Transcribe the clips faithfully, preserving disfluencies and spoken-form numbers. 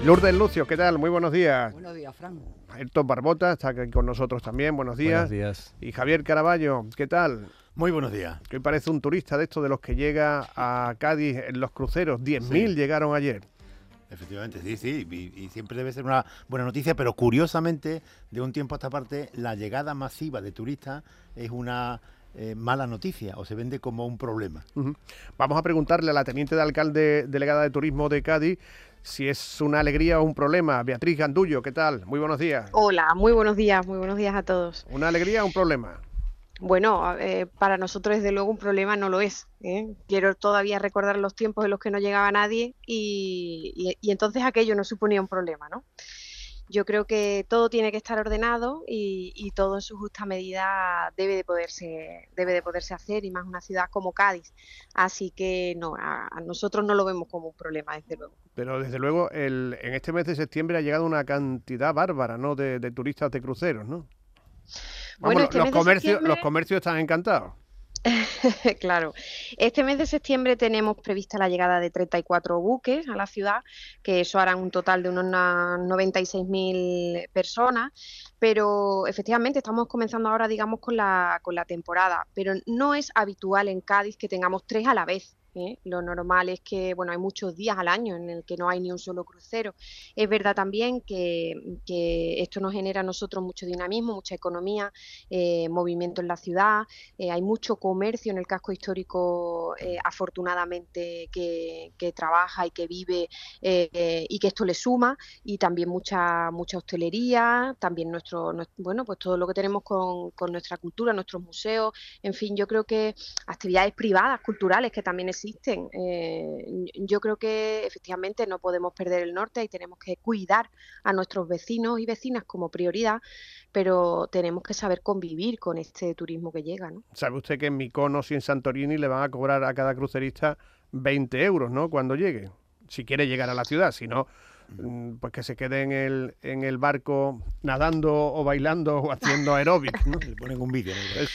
Lourdes Lucio, ¿qué tal? Muy buenos días. Buenos días, Fran. Ayrton Barbota está aquí con nosotros también, buenos días. Buenos días. Y Javier Caraballo, ¿qué tal? Muy buenos días. Que hoy parece un turista de estos de los que llega a Cádiz en los cruceros. diez mil sí. llegaron ayer. Efectivamente, sí, sí, y, y siempre debe ser una buena noticia, pero curiosamente, de un tiempo a esta parte, la llegada masiva de turistas es una eh, mala noticia, o se vende como un problema. Uh-huh. Vamos a preguntarle a la teniente de alcalde delegada de Turismo de Cádiz si es una alegría o un problema. Beatriz Gandullo, ¿qué tal? Muy buenos días. Hola, muy buenos días, muy buenos días a todos. ¿Una alegría o un problema? Bueno, eh, para nosotros desde luego un problema no lo es, ¿eh? Quiero todavía recordar los tiempos en los que no llegaba nadie y, y, y entonces aquello no suponía un problema, ¿no? Yo creo que todo tiene que estar ordenado y, y todo en su justa medida debe de poderse debe de poderse hacer, y más una ciudad como Cádiz. Así que no, a, a nosotros no lo vemos como un problema, desde luego. Pero desde luego el, en este mes de septiembre ha llegado una cantidad bárbara, ¿no?, de, de turistas de cruceros, ¿no? Vamos, Bueno, este los, mes de comercios, septiembre... los comercios están encantados. Claro, este mes de septiembre tenemos prevista la llegada de treinta y cuatro buques a la ciudad, que eso harán un total de unos noventa y seis mil personas, pero efectivamente estamos comenzando ahora, digamos, con la, con la temporada, pero no es habitual en Cádiz que tengamos tres a la vez. ¿Eh? Lo normal es que, bueno, hay muchos días al año en el que no hay ni un solo crucero. Es verdad también que, que esto nos genera a nosotros mucho dinamismo, mucha economía, eh, movimiento en la ciudad, eh, hay mucho comercio en el casco histórico, eh, afortunadamente, que, que trabaja y que vive, eh, eh, y que esto le suma, y también mucha mucha hostelería, también nuestro, nuestro bueno, pues todo lo que tenemos con, con nuestra cultura, nuestros museos, en fin, yo creo que actividades privadas, culturales, que también existen. Existen. Eh, yo creo que efectivamente no podemos perder el norte y tenemos que cuidar a nuestros vecinos y vecinas como prioridad, pero tenemos que saber convivir con este turismo que llega, ¿no? ¿Sabe usted que en Mykonos y en Santorini le van a cobrar a cada crucerista veinte euros, ¿no?, cuando llegue? Si quiere llegar a la ciudad, si no, pues que se quede en el, en el barco nadando o bailando o haciendo aeróbic, ¿no? Le ponen un vídeo, ¿no? Eso.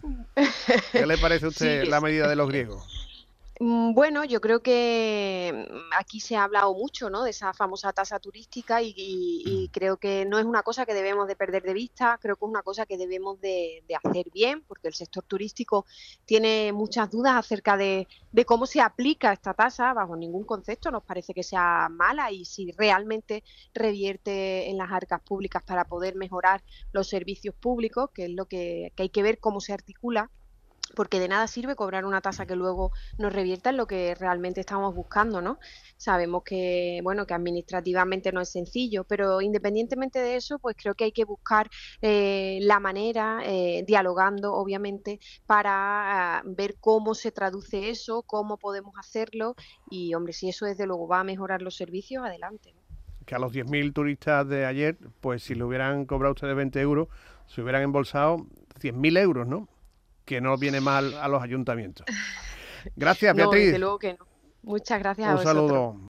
¿Qué le parece a usted Sí. la medida de los griegos? Bueno, yo creo que aquí se ha hablado mucho, ¿no?, de esa famosa tasa turística y, y, y creo que no es una cosa que debemos de perder de vista, creo que es una cosa que debemos de, de hacer bien, porque el sector turístico tiene muchas dudas acerca de, de cómo se aplica esta tasa. Bajo ningún concepto nos parece que sea mala, y si realmente revierte en las arcas públicas para poder mejorar los servicios públicos, que es lo que, que hay que ver cómo se articula, porque de nada sirve cobrar una tasa que luego nos revierta en lo que realmente estamos buscando, ¿no? Sabemos que, bueno, que administrativamente no es sencillo, pero independientemente de eso, pues creo que hay que buscar eh, la manera, eh, dialogando, obviamente, para uh, ver cómo se traduce eso, cómo podemos hacerlo, y, hombre, si eso desde luego va a mejorar los servicios, adelante, ¿no? Que a los diez mil turistas de ayer, pues si le hubieran cobrado ustedes veinte euros, se hubieran embolsado cien mil euros, ¿no?, que no viene mal a los ayuntamientos. Gracias, Beatriz. No, desde luego que no. Muchas gracias a Un vosotros. saludo.